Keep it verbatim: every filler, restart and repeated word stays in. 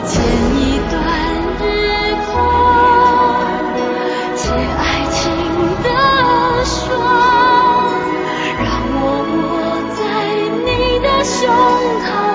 牵一段日光，写爱情的霜，让我握在你的胸膛。